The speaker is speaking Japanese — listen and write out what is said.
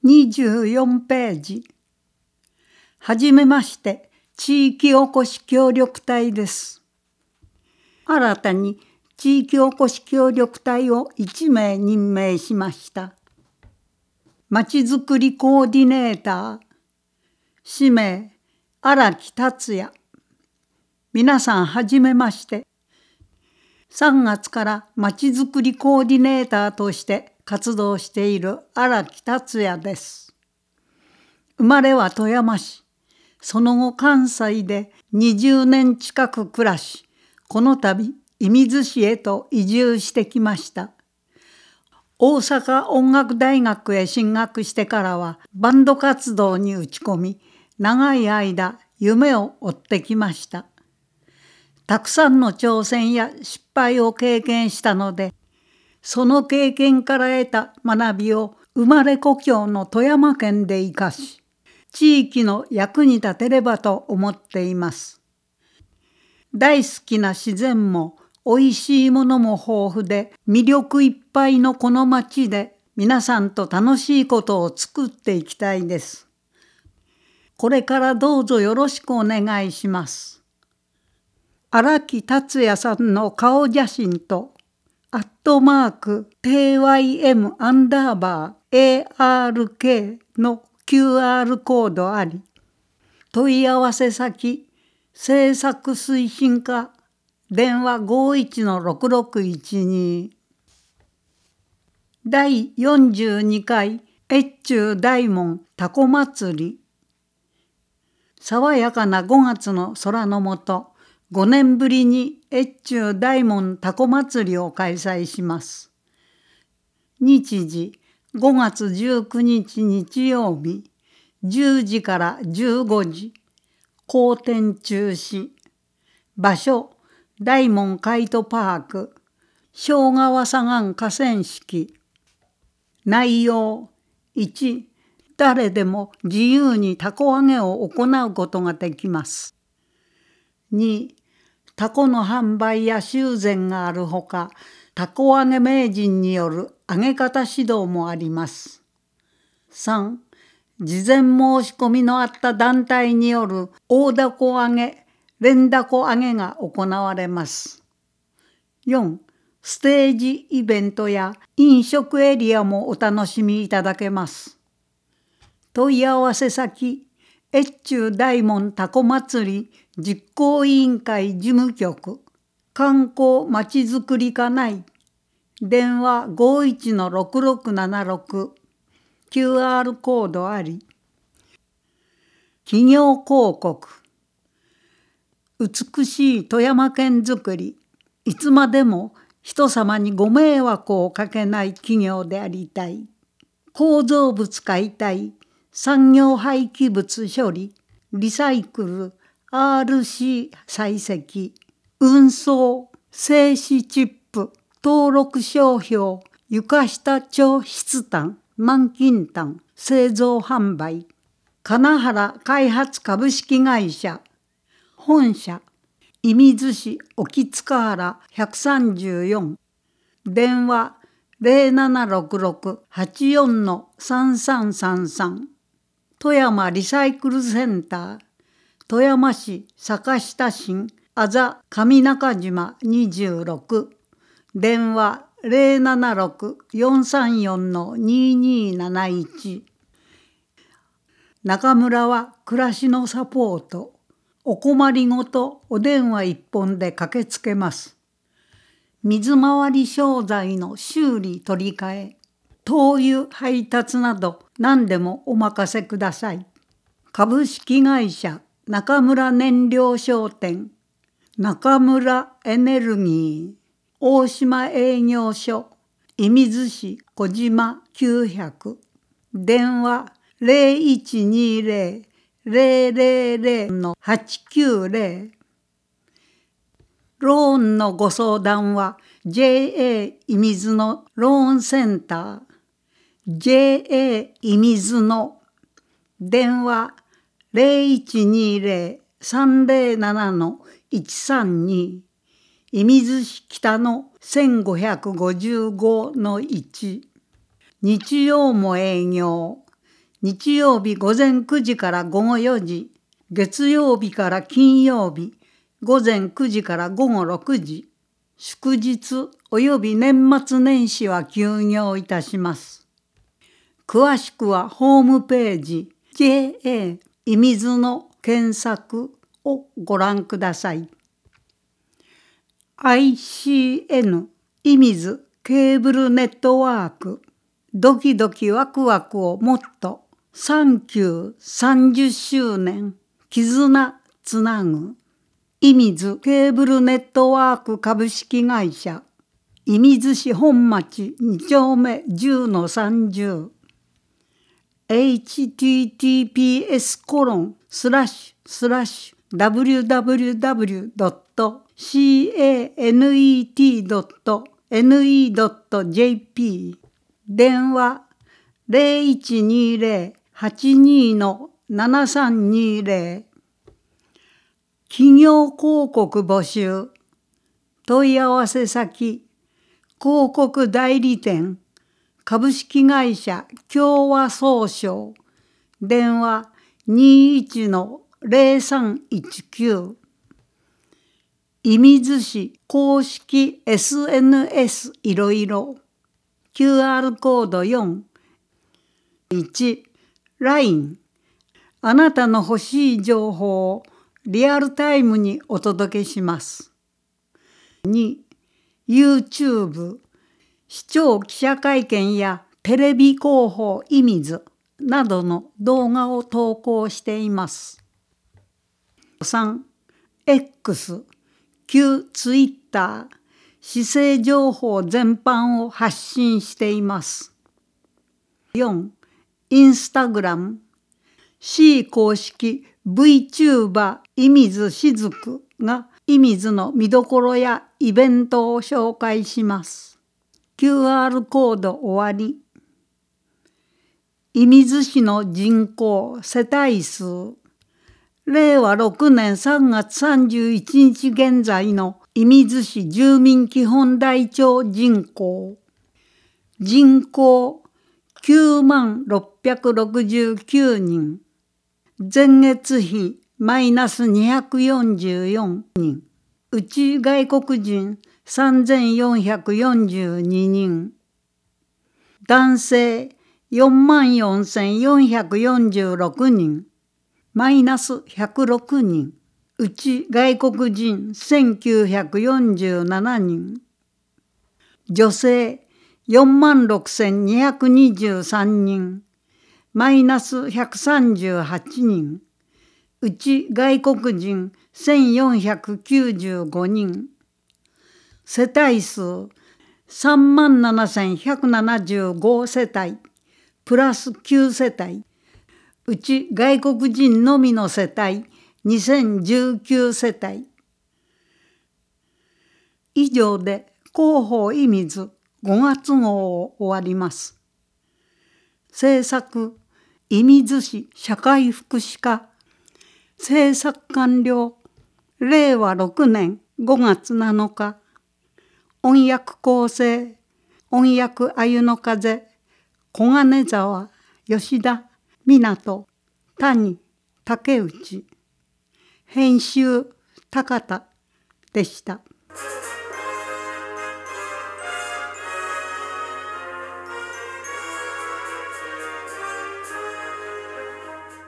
24ページ。はじめまして、地域おこし協力隊です。新たに地域おこし協力隊を1名任命しました。まちづくりコーディネーター、氏名、荒木達也。皆さんはじめまして。3月からまちづくりコーディネーターとして活動している荒木達也です。生まれは富山市、その後関西で20年近く暮らし、この度射水市へと移住してきました。大阪音楽大学へ進学してからはバンド活動に打ち込み、長い間夢を追ってきました。たくさんの挑戦や失敗を経験したので、その経験から得た学びを生まれ故郷の富山県で生かし、地域の役に立てればと思っています。大好きな自然もおいしいものも豊富で魅力いっぱいのこの町で皆さんと楽しいことを作っていきたいです。これからどうぞよろしくお願いします。荒木達也さんの顔写真と@TYM_ARK の QR コードあり、問い合わせ先、政策推進課、電話51-6612。第42回越中大門たこ祭り。爽やかな5月の空の下、5年ぶりに越中大門たこ祭りを開催します。日時5月19日日曜日、10時から15時、公展中止。場所、大門カイトパーク、庄川左岸河川敷。内容、1、誰でも自由にたこ揚げを行うことができます。2、たこの販売や修繕があるほか、たこ揚げ名人による揚げ方指導もあります。3、事前申し込みのあった団体による大だこ揚げ、連だこ揚げが行われます。4、ステージイベントや飲食エリアもお楽しみいただけます。問い合わせ先、越中大門たこ祭り実行委員会事務局、観光まちづくり課内、電話51-6676、QR コードあり。企業広告。美しい富山県づくり、いつまでも人様にご迷惑をかけない企業でありたい。構造物解体、産業廃棄物処理、リサイクル、RC 採石、運送、静止チップ、登録商標、床下調筆炭、満金炭、製造販売、金原開発株式会社、本社、射水市沖塚原134、電話0766-84-3333、富山リサイクルセンター、富山市坂下新あざ上中島26、電話076-434-2271。中村は暮らしのサポート、お困りごとお電話一本で駆けつけます。水回り商材の修理取り替え、灯油配達など何でもお任せください。株式会社中村燃料商店、中村エネルギー、大島営業所、射水市小島900、電話0120-000-890。ローンのご相談は JA 射水のローンセンター、JA 射水の電話0120-307-132、射水市北の1555-1。日曜も営業、 日曜日午前9時から午後4時、月曜日から金曜日午前9時から午後6時、祝日および年末年始は休業いたします。詳しくはホームページ JA 射水の検索をご覧ください。ICN 射水ケーブルネットワーク、ドキドキワクワクをもっと、サンキュー30周年、絆つなぐ、射水ケーブルネットワーク株式会社、射水市本町2丁目10-30、https://www.canet.ne.jp 電話0120-82-7320。企業広告募集。問い合わせ先、広告代理店株式会社共和総商、電話21-0319。射水市公式 SNS いろいろ。QR コード4。1、LINE。あなたの欲しい情報をリアルタイムにお届けします。2、YouTube。市長記者会見やテレビ広報射水などの動画を投稿しています。3、X、旧 Twitter、市政情報全般を発信しています。4、Instagram、市公式 VTuber 射水しずくが射水の見どころやイベントを紹介します。QR コード終わり。射水市の人口世帯数。令和6年3月31日現在の射水市住民基本台帳人口。人口9669人。前月比マイナス244人。うち外国人3442人。男性44,446人。マイナス106人。うち外国人1947人。女性46,223人。マイナス138人。うち外国人1495人。世帯数37,175世帯、プラス9世帯。うち外国人のみの世帯2019世帯。以上で広報射水5月号を終わります。制作射水市社会福祉課。制作完了。令和6年5月7日。音訳構成。音訳あゆの風。小金沢、吉田、湊、谷、竹内。編集高田でした。